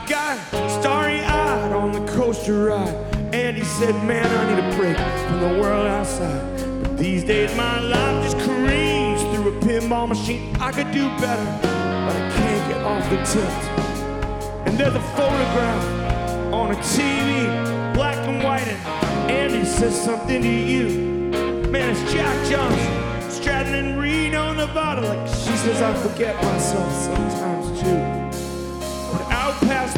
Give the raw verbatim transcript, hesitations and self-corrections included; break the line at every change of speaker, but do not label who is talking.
guy, starry-eyed on the coaster ride. And he said, man, I need a break from the world outside. But these days my life just careens through a pinball machine. I could do better, but I can't get off the tilt. And there's a photograph on a T V, black and white, and Andy says something to you. Man, it's Jack Johnson, straddling in Reno, Nevada. Like she says, I forget myself sometimes too. But out past